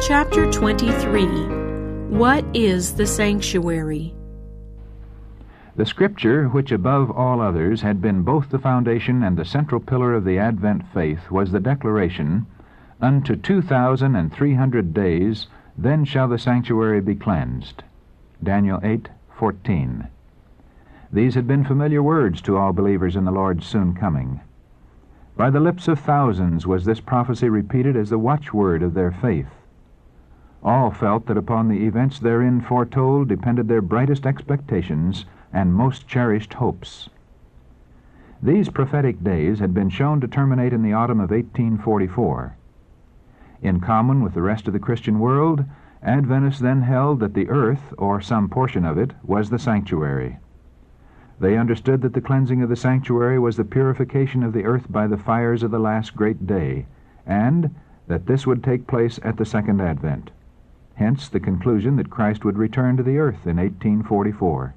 Chapter 23. What is the sanctuary? The Scripture, which above all others had been both the foundation and the central pillar of the Advent faith, was the declaration, "Unto 2,300 days, then shall the sanctuary be cleansed." Daniel 8:14. These had been familiar words to all believers in the Lord's soon coming. By the lips of thousands was this prophecy repeated as the watchword of their faith. All felt that upon the events therein foretold depended their brightest expectations and most cherished hopes. These prophetic days had been shown to terminate in the autumn of 1844. In common with the rest of the Christian world, Adventists then held that the earth, or some portion of it, was the sanctuary. They understood that the cleansing of the sanctuary was the purification of the earth by the fires of the last great day, and that this would take place at the second advent. Hence the conclusion that Christ would return to the earth in 1844.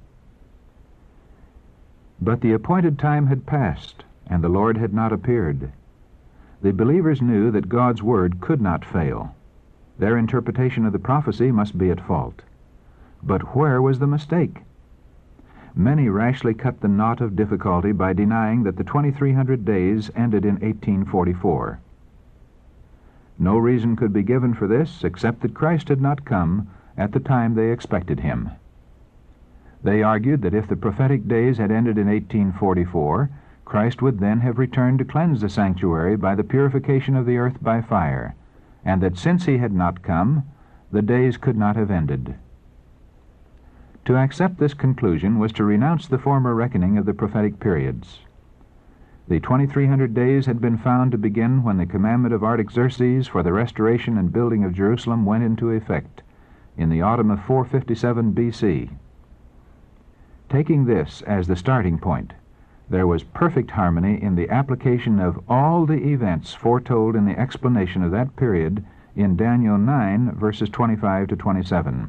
But the appointed time had passed, and the Lord had not appeared. The believers knew that God's word could not fail. Their interpretation of the prophecy must be at fault. But where was the mistake? Many rashly cut the knot of difficulty by denying that the 2,300 days ended in 1844. No reason could be given for this except that Christ had not come at the time they expected him. They argued that if the prophetic days had ended in 1844, Christ would then have returned to cleanse the sanctuary by the purification of the earth by fire, and that since he had not come, the days could not have ended. To accept this conclusion was to renounce the former reckoning of the prophetic periods. The 2,300 days had been found to begin when the commandment of Artaxerxes for the restoration and building of Jerusalem went into effect in the autumn of 457 B.C. Taking this as the starting point, there was perfect harmony in the application of all the events foretold in the explanation of that period in Daniel 9, verses 25 to 27.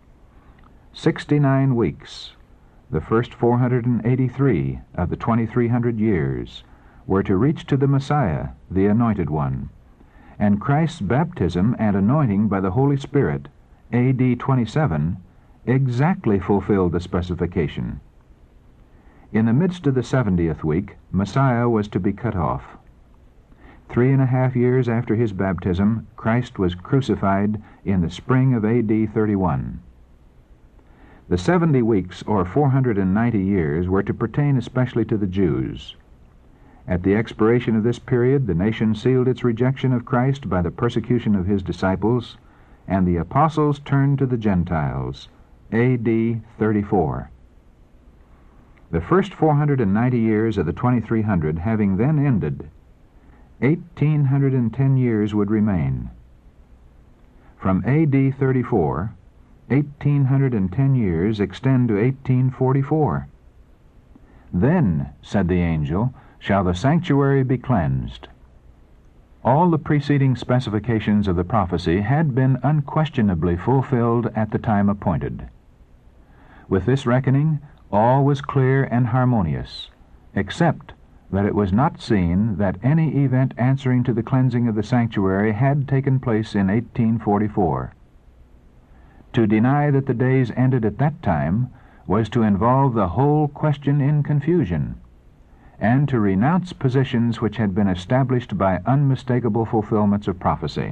69 weeks, the first 483 of the 2,300 years, were to reach to the Messiah, the Anointed One, and Christ's baptism and anointing by the Holy Spirit, A.D. 27, exactly fulfilled the specification. In the midst of the 70th week, Messiah was to be cut off. 3.5 years after his baptism, Christ was crucified in the spring of A.D. 31. The 70 weeks, or 490 years, were to pertain especially to the Jews. At the expiration of this period, the nation sealed its rejection of Christ by the persecution of his disciples, and the apostles turned to the Gentiles, A.D. 34. The first 490 years of the 2,300 having then ended, 1,810 years would remain. From A.D. 34, 1,810 years extend to 1844. "Then," said the angel, "shall the sanctuary be cleansed." All the preceding specifications of the prophecy had been unquestionably fulfilled at the time appointed. With this reckoning, all was clear and harmonious, except that it was not seen that any event answering to the cleansing of the sanctuary had taken place in 1844. To deny that the days ended at that time was to involve the whole question in confusion, and to renounce positions which had been established by unmistakable fulfillments of prophecy.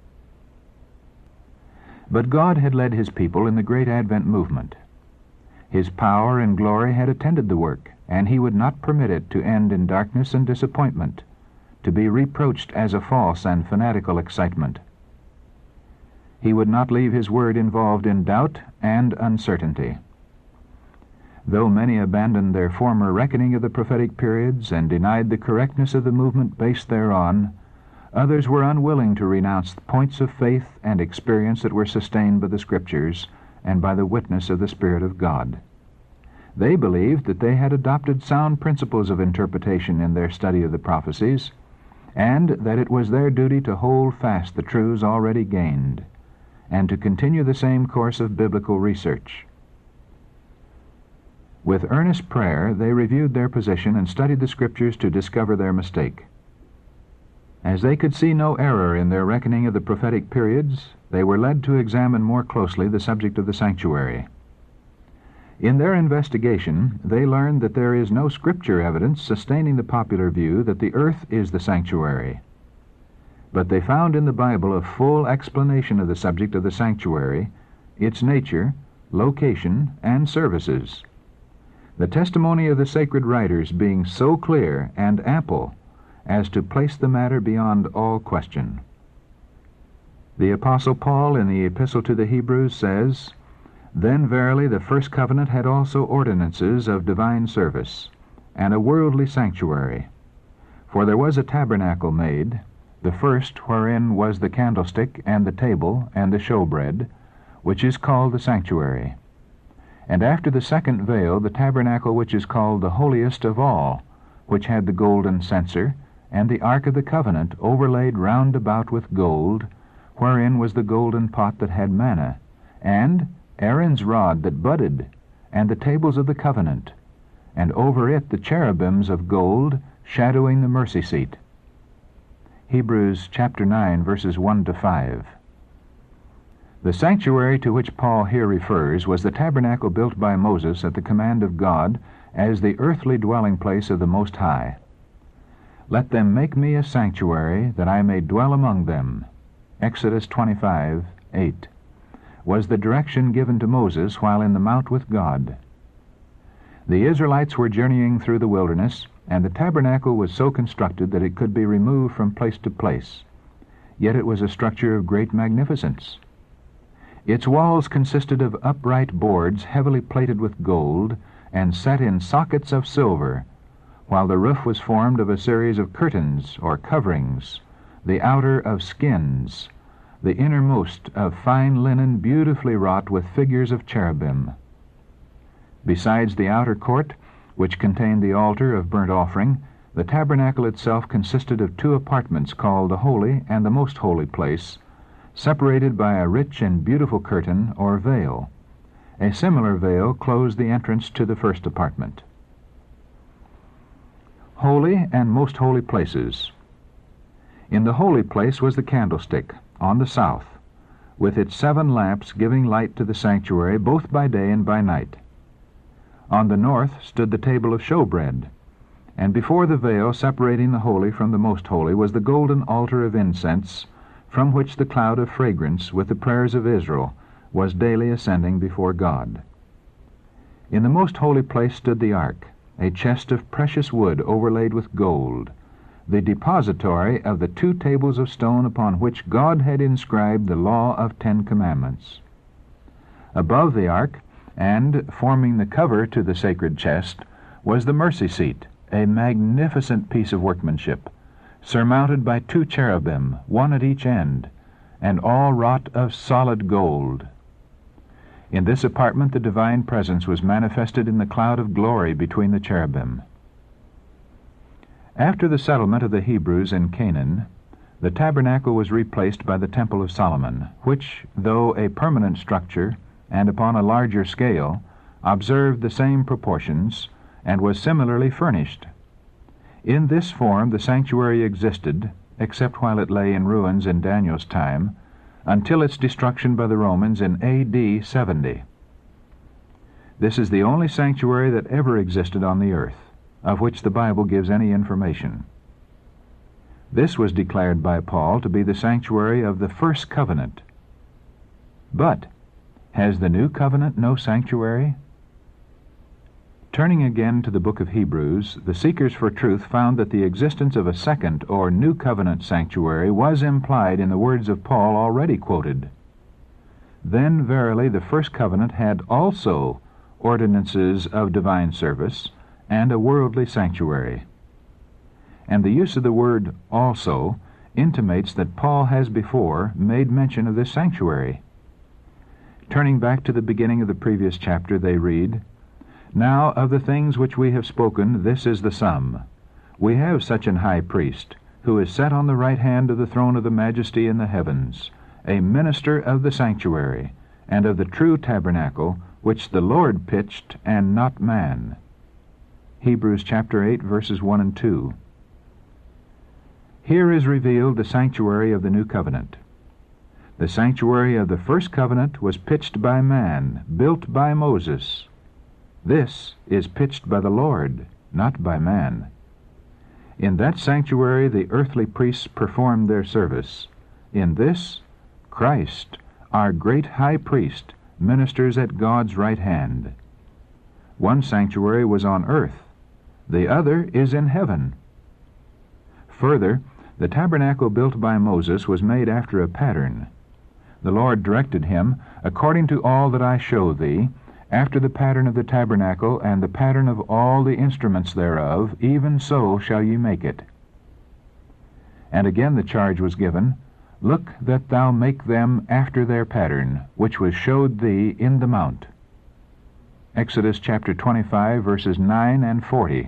But God had led his people in the great Advent movement. His power and glory had attended the work, and he would not permit it to end in darkness and disappointment, to be reproached as a false and fanatical excitement. He would not leave his word involved in doubt and uncertainty. Though many abandoned their former reckoning of the prophetic periods and denied the correctness of the movement based thereon, others were unwilling to renounce points of faith and experience that were sustained by the Scriptures and by the witness of the Spirit of God. They believed that they had adopted sound principles of interpretation in their study of the prophecies, and that it was their duty to hold fast the truths already gained, and to continue the same course of biblical research. With earnest prayer, they reviewed their position and studied the Scriptures to discover their mistake. As they could see no error in their reckoning of the prophetic periods, they were led to examine more closely the subject of the sanctuary. In their investigation, they learned that there is no scripture evidence sustaining the popular view that the earth is the sanctuary. But they found in the Bible a full explanation of the subject of the sanctuary, its nature, location, and services. The testimony of the sacred writers being so clear and ample as to place the matter beyond all question. The Apostle Paul in the Epistle to the Hebrews says, "Then verily the first covenant had also ordinances of divine service, and a worldly sanctuary. For there was a tabernacle made, the first wherein was the candlestick and the table and the showbread, which is called the sanctuary. And after the second veil the tabernacle which is called the holiest of all, which had the golden censer, and the ark of the covenant overlaid round about with gold, wherein was the golden pot that had manna, and Aaron's rod that budded, and the tables of the covenant, and over it the cherubims of gold, shadowing the mercy seat." Hebrews chapter 9, verses 1 to 5. The sanctuary to which Paul here refers was the tabernacle built by Moses at the command of God as the earthly dwelling place of the Most High. "Let them make me a sanctuary, that I may dwell among them." Exodus 25:8. Was the direction given to Moses while in the mount with God. The Israelites were journeying through the wilderness, and the tabernacle was so constructed that it could be removed from place to place. Yet it was a structure of great magnificence. Its walls consisted of upright boards heavily plated with gold and set in sockets of silver, while the roof was formed of a series of curtains or coverings, the outer of skins, the innermost of fine linen beautifully wrought with figures of cherubim. Besides the outer court, which contained the altar of burnt offering, the tabernacle itself consisted of two apartments called the Holy and the Most Holy Place, separated by a rich and beautiful curtain or veil. A similar veil closed the entrance to the first apartment. Holy and Most Holy Places. In the holy place was the candlestick, on the south, with its 7 lamps giving light to the sanctuary both by day and by night. On the north stood the table of showbread, and before the veil separating the holy from the most holy was the golden altar of incense, from which the cloud of fragrance with the prayers of Israel was daily ascending before God. In the most holy place stood the ark, a chest of precious wood overlaid with gold, the depository of the 2 tables of stone upon which God had inscribed the law of 10 commandments. Above the ark, and forming the cover to the sacred chest, was the mercy seat, a magnificent piece of workmanship, surmounted by 2 cherubim, one at each end, and all wrought of solid gold. In this apartment the divine presence was manifested in the cloud of glory between the cherubim. After the settlement of the Hebrews in Canaan, the tabernacle was replaced by the Temple of Solomon, which, though a permanent structure and upon a larger scale, observed the same proportions and was similarly furnished. In this form the sanctuary existed, except while it lay in ruins in Daniel's time, until its destruction by the Romans in A.D. 70. This is the only sanctuary that ever existed on the earth, of which the Bible gives any information. This was declared by Paul to be the sanctuary of the first covenant. But has the new covenant no sanctuary? Turning again to the book of Hebrews, the seekers for truth found that the existence of a second or new covenant sanctuary was implied in the words of Paul already quoted. Then verily the first covenant had also ordinances of divine service and a worldly sanctuary. And the use of the word also intimates that Paul has before made mention of this sanctuary. Turning back to the beginning of the previous chapter, they read, "Now of the things which we have spoken, this is the sum. We have such an high priest, who is set on the right hand of the throne of the majesty in the heavens, a minister of the sanctuary, and of the true tabernacle, which the Lord pitched, and not man." Hebrews chapter 8, verses 1 and 2. Here is revealed the sanctuary of the new covenant. The sanctuary of the first covenant was pitched by man, built by Moses. This is pitched by the Lord, not by man. In that sanctuary the earthly priests performed their service. In this, Christ, our great high priest, ministers at God's right hand. One sanctuary was on earth, the other is in heaven. Further, the tabernacle built by Moses was made after a pattern. The Lord directed him, "According to all that I show thee, after the pattern of the tabernacle and the pattern of all the instruments thereof, even so shall ye make it." And again the charge was given, "Look that thou make them after their pattern, which was showed thee in the mount." Exodus chapter 25, verses 9 and 40.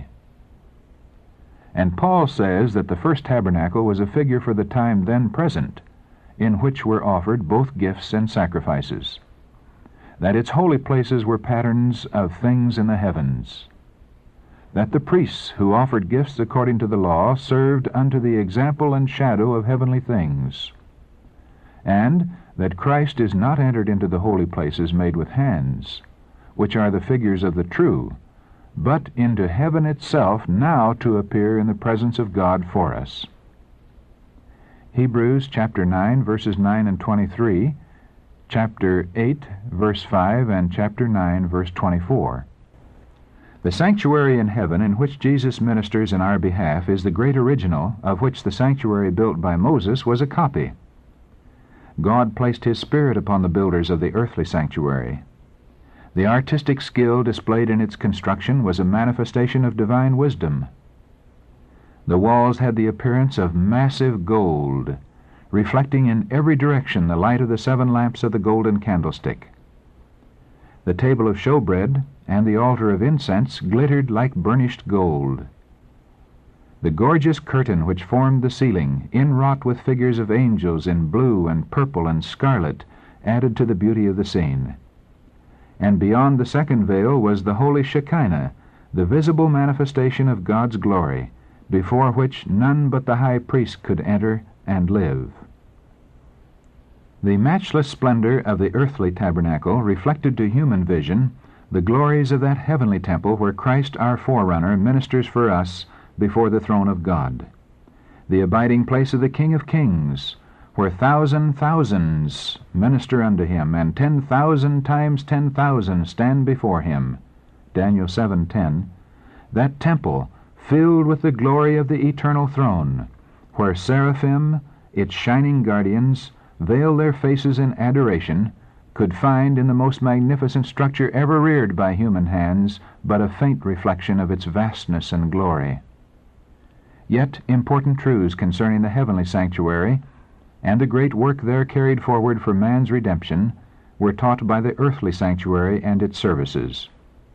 And Paul says that the first tabernacle was a figure for the time then present, in which were offered both gifts and sacrifices, that its holy places were patterns of things in the heavens, that the priests who offered gifts according to the law served unto the example and shadow of heavenly things, and that Christ is not entered into the holy places made with hands, which are the figures of the true, but into heaven itself now to appear in the presence of God for us. Hebrews chapter 9, verses 9 and 23, chapter 8, verse 5, and chapter 9, verse 24. The sanctuary in heaven in which Jesus ministers in our behalf is the great original of which the sanctuary built by Moses was a copy. God placed His Spirit upon the builders of the earthly sanctuary. The artistic skill displayed in its construction was a manifestation of divine wisdom. The walls had the appearance of massive gold, reflecting in every direction the light of the 7 lamps of the golden candlestick. The table of showbread and the altar of incense glittered like burnished gold. The gorgeous curtain which formed the ceiling, inwrought with figures of angels in blue and purple and scarlet, added to the beauty of the scene. And beyond the second veil was the holy Shekinah, the visible manifestation of God's glory, before which none but the high priest could enter and live. The matchless splendor of the earthly tabernacle reflected to human vision the glories of that heavenly temple where Christ our forerunner ministers for us before the throne of God, the abiding place of the King of Kings, where thousands minister unto Him, and 10,000 times 10,000 stand before Him. Daniel 7:10. That temple, filled with the glory of the eternal throne, where seraphim, its shining guardians, veil their faces in adoration, could find in the most magnificent structure ever reared by human hands but a faint reflection of its vastness and glory. Yet important truths concerning the heavenly sanctuary and the great work there carried forward for man's redemption were taught by the earthly sanctuary and its services.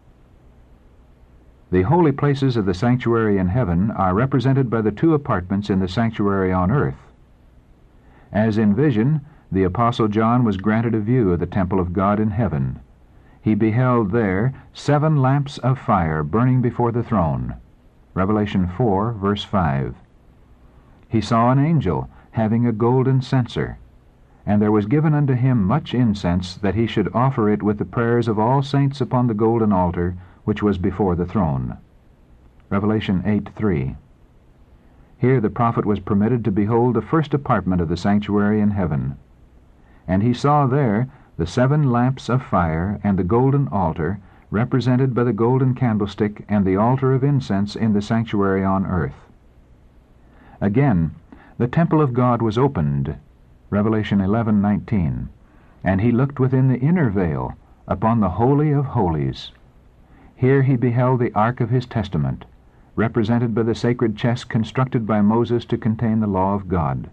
The holy places of the sanctuary in heaven are represented by the 2 apartments in the sanctuary on earth. As in vision, the Apostle John was granted a view of the temple of God in heaven. He beheld there 7 lamps of fire burning before the throne. Revelation 4, verse 5. He saw an angel having a golden censer, and there was given unto him much incense, that he should offer it with the prayers of all saints upon the golden altar which was before the throne. Revelation 8:3. Here the prophet was permitted to behold the first apartment of the sanctuary in heaven. And he saw there the 7 lamps of fire and the golden altar, represented by the golden candlestick and the altar of incense in the sanctuary on earth. Again, the temple of God was opened, Revelation 11:19, and he looked within the inner veil upon the Holy of Holies. Here he beheld the Ark of His Testament, represented by the sacred chest constructed by Moses to contain the law of God.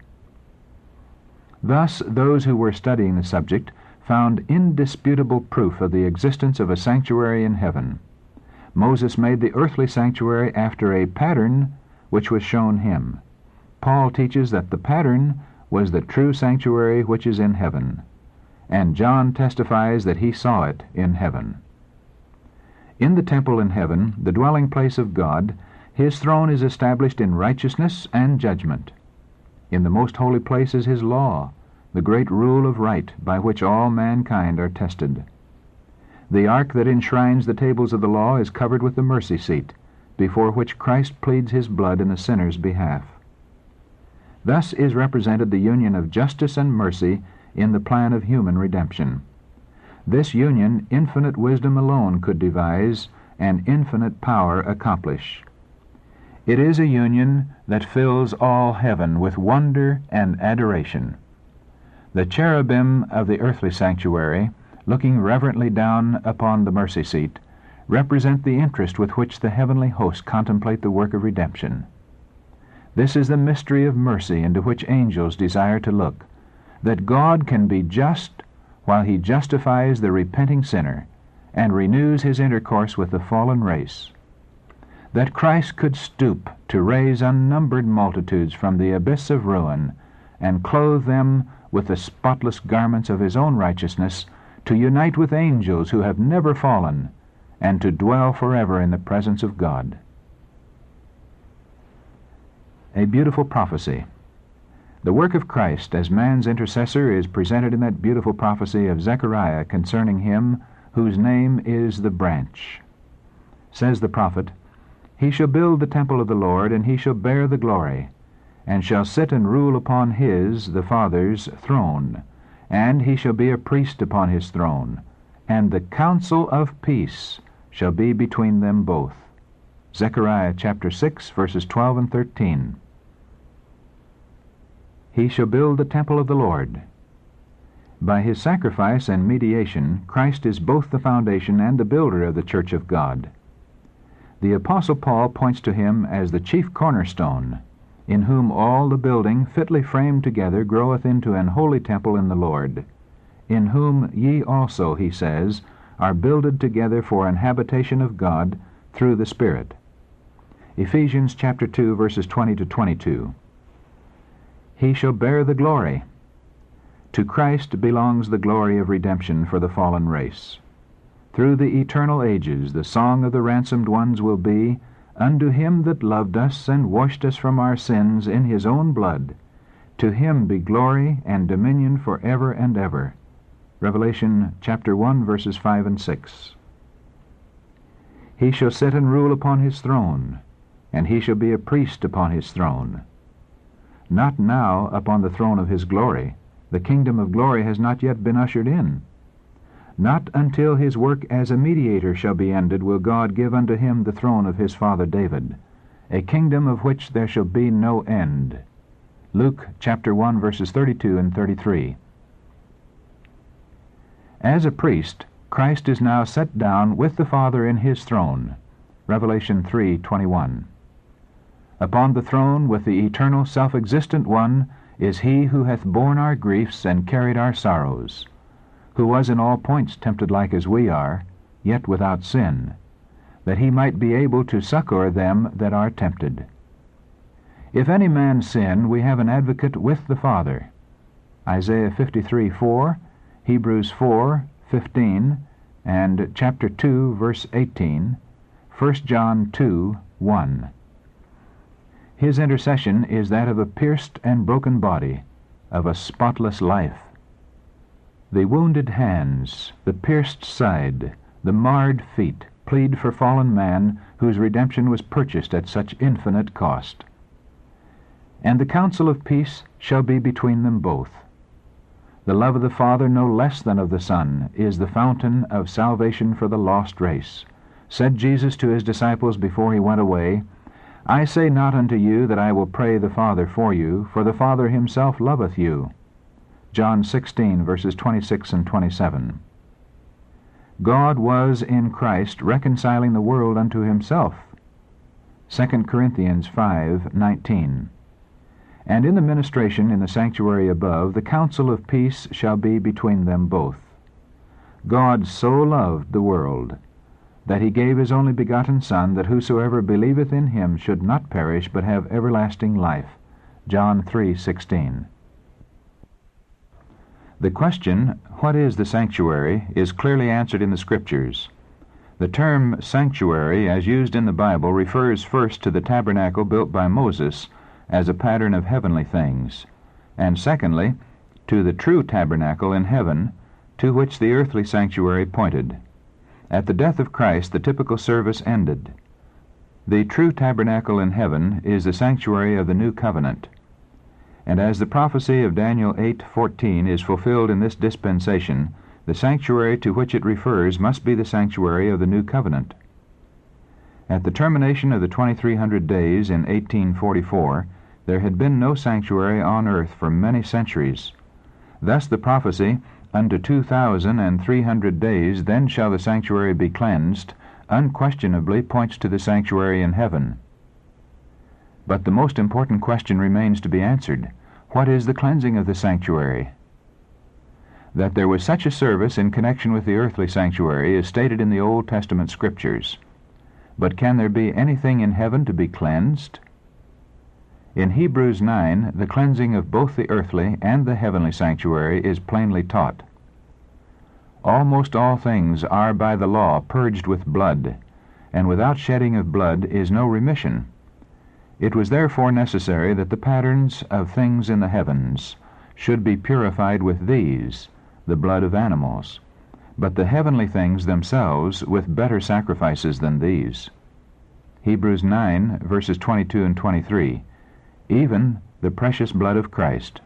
Thus those who were studying the subject found indisputable proof of the existence of a sanctuary in heaven. Moses made the earthly sanctuary after a pattern which was shown him. Paul teaches that the pattern was the true sanctuary which is in heaven, and John testifies that he saw it in heaven. In the temple in heaven, the dwelling place of God, His throne is established in righteousness and judgment. In the most holy place is His law, the great rule of right by which all mankind are tested. The ark that enshrines the tables of the law is covered with the mercy seat, before which Christ pleads his blood in the sinner's behalf. Thus is represented the union of justice and mercy in the plan of human redemption. This union infinite wisdom alone could devise and infinite power accomplish. It is a union that fills all heaven with wonder and adoration. The cherubim of the earthly sanctuary, looking reverently down upon the mercy seat, represent the interest with which the heavenly hosts contemplate the work of redemption. This is the mystery of mercy into which angels desire to look, that God can be just while he justifies the repenting sinner and renews his intercourse with the fallen race, that Christ could stoop to raise unnumbered multitudes from the abyss of ruin and clothe them with the spotless garments of his own righteousness, to unite with angels who have never fallen, and to dwell forever in the presence of God. A beautiful prophecy. The work of Christ as man's intercessor is presented in that beautiful prophecy of Zechariah concerning him whose name is the branch. Says the prophet, "He shall build the temple of the Lord, and he shall bear the glory, and shall sit and rule upon his, the Father's, throne, and he shall be a priest upon his throne, and the counsel of peace shall be between them both." Zechariah chapter 6, verses 12 and 13. He shall build the temple of the Lord. By his sacrifice and mediation, Christ is both the foundation and the builder of the church of God. The Apostle Paul points to him as the chief cornerstone, in whom all the building fitly framed together groweth into an holy temple in the Lord, in whom ye also, he says, are builded together for an habitation of God through the Spirit. Ephesians chapter 2, verses 20 to 22. He shall bear the glory. To Christ belongs the glory of redemption for the fallen race. Through the eternal ages the song of the ransomed ones will be, "Unto him that loved us and washed us from our sins in his own blood, to him be glory and dominion for ever and ever." Revelation chapter 1, verses 5 and 6. He shall sit and rule upon his throne, and he shall be a priest upon his throne. Not now upon the throne of his glory. The kingdom of glory has not yet been ushered in. Not until his work as a mediator shall be ended will God give unto him the throne of his father David, a kingdom of which there shall be no end. Luke chapter 1, verses 32 and 33. As a priest, Christ is now set down with the Father in his throne. Revelation 3:21. Upon the throne with the eternal self-existent one is he who hath borne our griefs and carried our sorrows, who was in all points tempted like as we are, yet without sin, that he might be able to succor them that are tempted. If any man sin, we have an advocate with the Father. Isaiah 53:4, Hebrews 4:15, and chapter 2, verse 18, 1 John 2:1. His intercession is that of a pierced and broken body, of a spotless life. The wounded hands, the pierced side, the marred feet plead for fallen man whose redemption was purchased at such infinite cost. And the counsel of peace shall be between them both. The love of the Father no less than of the Son is the fountain of salvation for the lost race. Said Jesus to his disciples before he went away, "I say not unto you that I will pray the Father for you, for the Father himself loveth you." John 16, verses 26 and 27. God was in Christ reconciling the world unto himself. 2 Corinthians 5:19. And in the ministration in the sanctuary above, the counsel of peace shall be between them both. God so loved the world, that he gave his only begotten Son, that whosoever believeth in him should not perish, but have everlasting life. John 3:16. The question, what is the sanctuary, is clearly answered in the Scriptures. The term sanctuary, as used in the Bible, refers first to the tabernacle built by Moses as a pattern of heavenly things, and secondly, to the true tabernacle in heaven, to which the earthly sanctuary pointed. At the death of Christ, the typical service ended. The true tabernacle in heaven is the sanctuary of the new covenant. And as the prophecy of Daniel 8:14 is fulfilled in this dispensation, the sanctuary to which it refers must be the sanctuary of the new covenant. At the termination of the 2300 days in 1844, there had been no sanctuary on earth for many centuries. Thus the prophecy, "Unto 2300 days, then shall the sanctuary be cleansed," unquestionably points to the sanctuary in heaven. But the most important question remains to be answered. What is the cleansing of the sanctuary? That there was such a service in connection with the earthly sanctuary is stated in the Old Testament Scriptures. But can there be anything in heaven to be cleansed? In Hebrews 9, the cleansing of both the earthly and the heavenly sanctuary is plainly taught. Almost all things are by the law purged with blood, and without shedding of blood is no remission. It was therefore necessary that the patterns of things in the heavens should be purified with these, the blood of animals, but the heavenly things themselves with better sacrifices than these. Hebrews 9, verses 22 and 23, even the precious blood of Christ.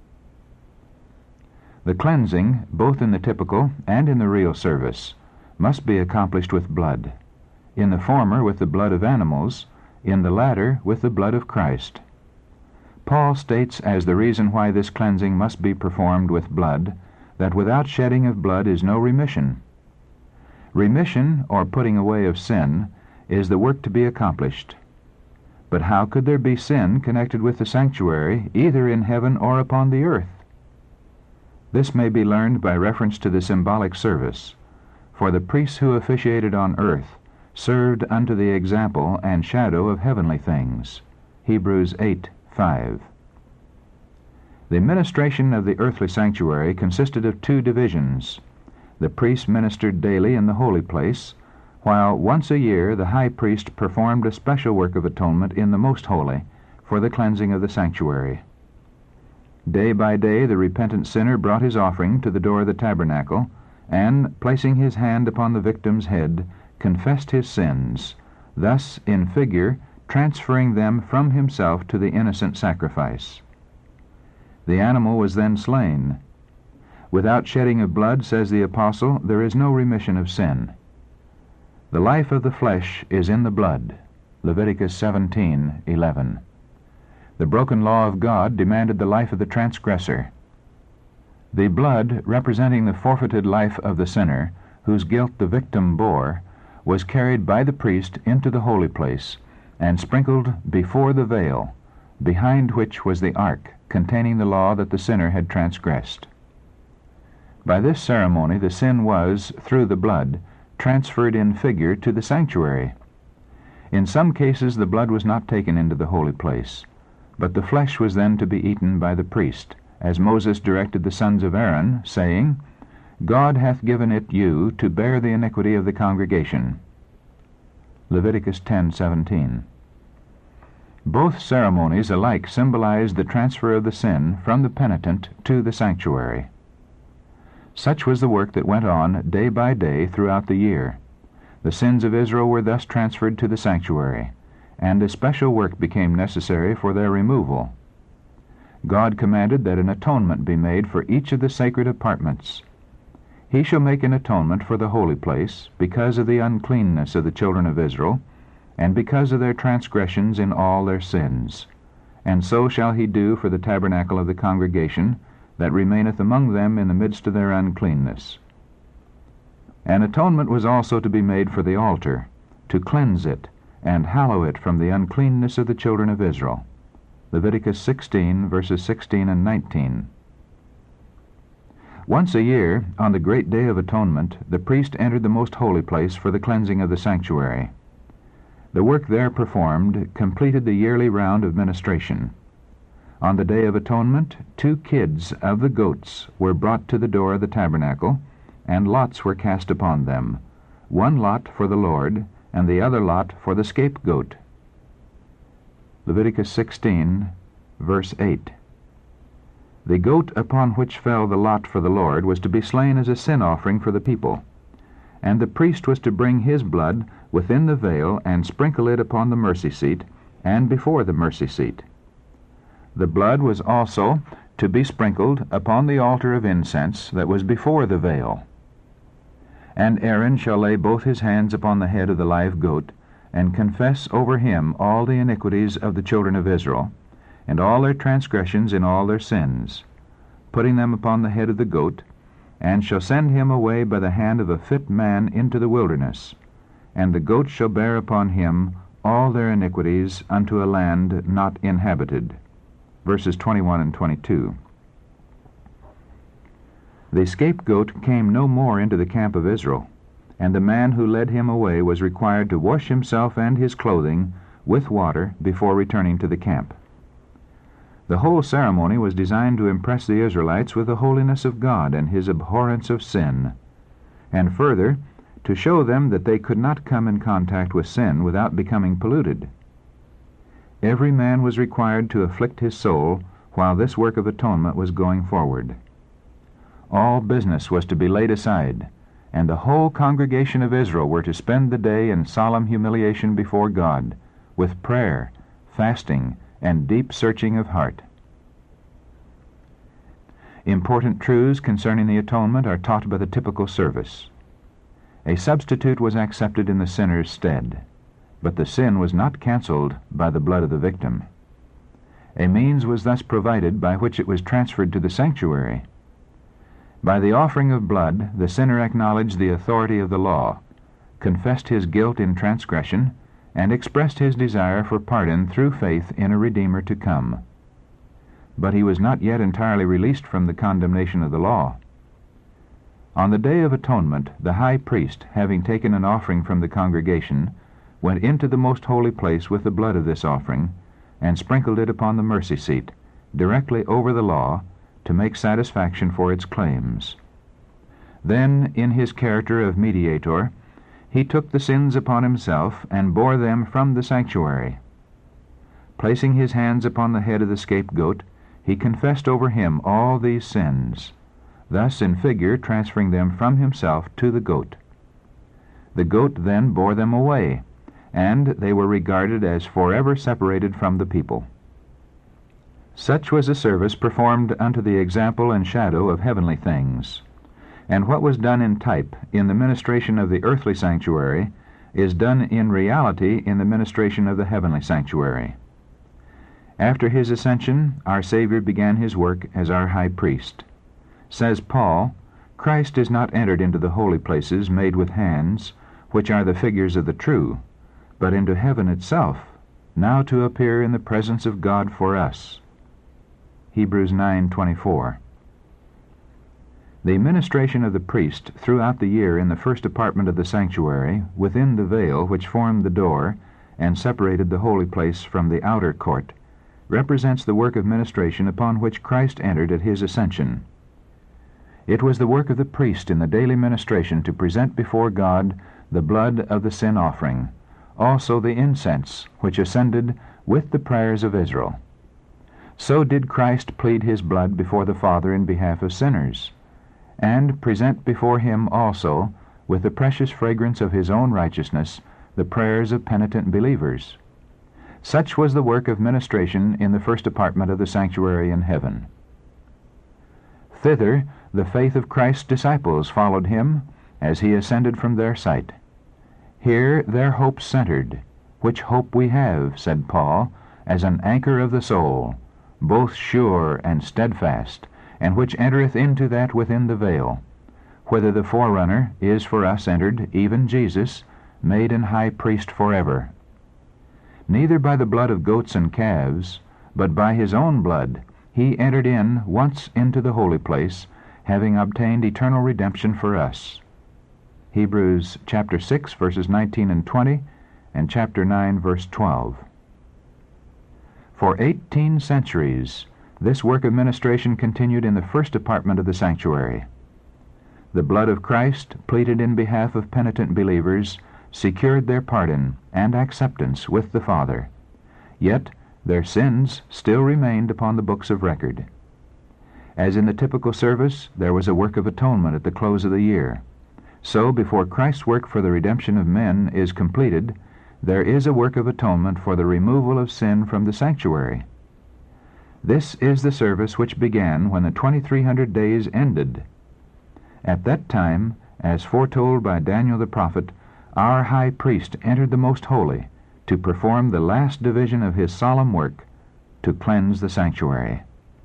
The cleansing, both in the typical and in the real service, must be accomplished with blood, in the former with the blood of animals, in the latter with the blood of Christ. Paul states as the reason why this cleansing must be performed with blood, that without shedding of blood is no remission. Remission, or putting away of sin, is the work to be accomplished. But how could there be sin connected with the sanctuary, either in heaven or upon the earth? This may be learned by reference to the symbolic service, for the priests who officiated on earth served unto the example and shadow of heavenly things. Hebrews 8:5. The ministration of the earthly sanctuary consisted of two divisions. The priests ministered daily in the holy place, while once a year the high priest performed a special work of atonement in the most holy, for the cleansing of the sanctuary. Day by day the repentant sinner brought his offering to the door of the tabernacle, and, placing his hand upon the victim's head, confessed his sins, thus, in figure, transferring them from himself to the innocent sacrifice. The animal was then slain. Without shedding of blood, says the apostle, there is no remission of sin. The life of the flesh is in the blood. Leviticus 17:11. The broken law of God demanded the life of the transgressor. The blood, representing the forfeited life of the sinner, whose guilt the victim bore, was carried by the priest into the holy place, and sprinkled before the veil, behind which was the ark, containing the law that the sinner had transgressed. By this ceremony the sin was, through the blood, transferred in figure to the sanctuary. In some cases the blood was not taken into the holy place, but the flesh was then to be eaten by the priest, as Moses directed the sons of Aaron, saying, God hath given it you to bear the iniquity of the congregation. Leviticus 10:17. Both ceremonies alike symbolized the transfer of the sin from the penitent to the sanctuary. Such was the work that went on day by day throughout the year. The sins of Israel were thus transferred to the sanctuary, and a special work became necessary for their removal. God commanded that an atonement be made for each of the sacred apartments. He shall make an atonement for the holy place, because of the uncleanness of the children of Israel, and because of their transgressions in all their sins. And so shall he do for the tabernacle of the congregation, that remaineth among them in the midst of their uncleanness. An atonement was also to be made for the altar, to cleanse it, and hallow it from the uncleanness of the children of Israel. Leviticus 16, verses 16 and 19. Once a year, on the great day of atonement, the priest entered the most holy place for the cleansing of the sanctuary. The work there performed completed the yearly round of ministration. On the day of atonement, 2 kids of the goats were brought to the door of the tabernacle, and lots were cast upon them, 1 lot for the Lord, and the other lot for the scapegoat. Leviticus 16, verse 8. The goat upon which fell the lot for the Lord was to be slain as a sin offering for the people, and the priest was to bring his blood within the veil and sprinkle it upon the mercy seat and before the mercy seat. The blood was also to be sprinkled upon the altar of incense that was before the veil. And Aaron shall lay both his hands upon the head of the live goat, and confess over him all the iniquities of the children of Israel, and all their transgressions in all their sins, putting them upon the head of the goat, and shall send him away by the hand of a fit man into the wilderness. And the goat shall bear upon him all their iniquities unto a land not inhabited. Verses 21 and 22. The scapegoat came no more into the camp of Israel, and the man who led him away was required to wash himself and his clothing with water before returning to the camp. The whole ceremony was designed to impress the Israelites with the holiness of God and his abhorrence of sin, and further, to show them that they could not come in contact with sin without becoming polluted. Every man was required to afflict his soul while this work of atonement was going forward. All business was to be laid aside, and the whole congregation of Israel were to spend the day in solemn humiliation before God, with prayer, fasting, and deep searching of heart. Important truths concerning the atonement are taught by the typical service. A substitute was accepted in the sinner's stead, but the sin was not canceled by the blood of the victim. A means was thus provided by which it was transferred to the sanctuary. By the offering of blood, the sinner acknowledged the authority of the law, confessed his guilt in transgression, and expressed his desire for pardon through faith in a Redeemer to come. But he was not yet entirely released from the condemnation of the law. On the Day of Atonement, the high priest, having taken an offering from the congregation, went into the most holy place with the blood of this offering, and sprinkled it upon the mercy seat, directly over the law, to make satisfaction for its claims. Then, in his character of mediator, he took the sins upon himself and bore them from the sanctuary. Placing his hands upon the head of the scapegoat, he confessed over him all these sins, thus in figure transferring them from himself to the goat. The goat then bore them away, and they were regarded as forever separated from the people. Such was a service performed unto the example and shadow of heavenly things. And what was done in type in the ministration of the earthly sanctuary is done in reality in the ministration of the heavenly sanctuary. After his ascension, our Savior began his work as our high priest. Says Paul, Christ is not entered into the holy places made with hands, which are the figures of the true, but into heaven itself, now to appear in the presence of God for us. Hebrews 9:24. The ministration of the priest throughout the year in the first apartment of the sanctuary, within the veil which formed the door and separated the holy place from the outer court, represents the work of ministration upon which Christ entered at his ascension. It was the work of the priest in the daily ministration to present before God the blood of the sin offering, also the incense which ascended with the prayers of Israel. So did Christ plead his blood before the Father in behalf of sinners, and present before him also, with the precious fragrance of his own righteousness, the prayers of penitent believers. Such was the work of ministration in the first apartment of the sanctuary in heaven. Thither the faith of Christ's disciples followed him as he ascended from their sight. Here their hope centered, which hope we have, said Paul, as an anchor of the soul, both sure and steadfast, and which entereth into that within the veil, whither the forerunner is for us entered, even Jesus, made an high priest forever. Neither by the blood of goats and calves, but by his own blood, he entered in once into the holy place, having obtained eternal redemption for us. Hebrews chapter 6, verses 19 and 20, and chapter 9, verse 12. For 18 centuries, this work of ministration continued in the first apartment of the sanctuary. The blood of Christ, pleaded in behalf of penitent believers, secured their pardon and acceptance with the Father. Yet their sins still remained upon the books of record. As in the typical service, there was a work of atonement at the close of the year. So, before Christ's work for the redemption of men is completed, there is a work of atonement for the removal of sin from the sanctuary. This is the service which began when the 2300 days ended. At that time, as foretold by Daniel the prophet, our high priest entered the most holy to perform the last division of his solemn work, to cleanse the sanctuary.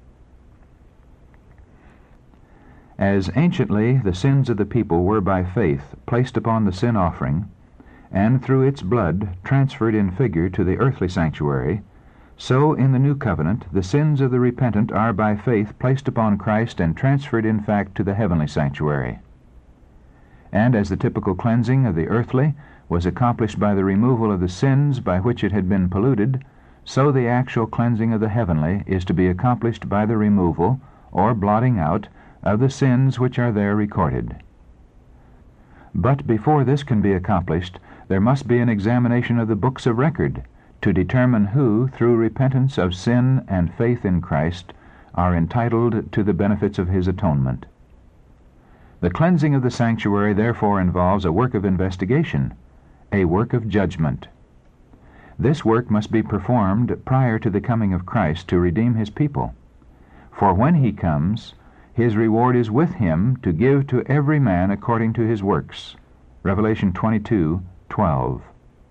As anciently the sins of the people were by faith placed upon the sin offering, and through its blood transferred in figure to the earthly sanctuary, so in the new covenant the sins of the repentant are by faith placed upon Christ and transferred in fact to the heavenly sanctuary. And as the typical cleansing of the earthly was accomplished by the removal of the sins by which it had been polluted, so the actual cleansing of the heavenly is to be accomplished by the removal, or blotting out, of the sins which are there recorded. But before this can be accomplished, there must be an examination of the books of record to determine who, through repentance of sin and faith in Christ, are entitled to the benefits of his atonement. The cleansing of the sanctuary therefore involves a work of investigation, a work of judgment. This work must be performed prior to the coming of Christ to redeem his people. For when he comes, his reward is with him to give to every man according to his works. Revelation 22:12.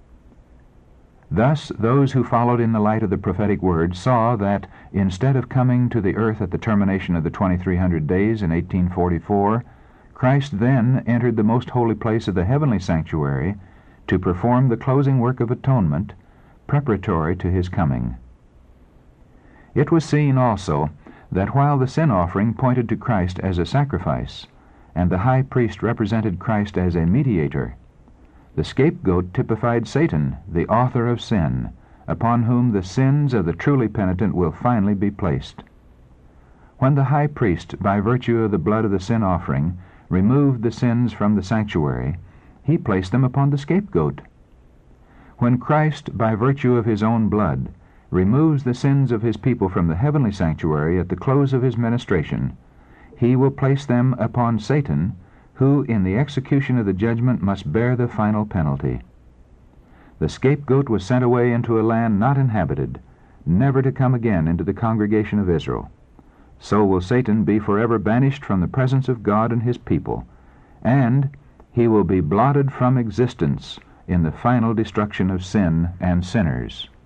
Thus those who followed in the light of the prophetic word saw that, instead of coming to the earth at the termination of the 2300 days in 1844, Christ then entered the most holy place of the heavenly sanctuary to perform the closing work of atonement, preparatory to his coming. It was seen also that while the sin offering pointed to Christ as a sacrifice, and the high priest represented Christ as a mediator, the scapegoat typified Satan, the author of sin, upon whom the sins of the truly penitent will finally be placed. When the high priest, by virtue of the blood of the sin offering, removed the sins from the sanctuary, he placed them upon the scapegoat. When Christ, by virtue of his own blood, removes the sins of his people from the heavenly sanctuary at the close of his ministration, he will place them upon Satan, who in the execution of the judgment must bear the final penalty. The scapegoat was sent away into a land not inhabited, never to come again into the congregation of Israel. So will Satan be forever banished from the presence of God and his people, and he will be blotted from existence in the final destruction of sin and sinners.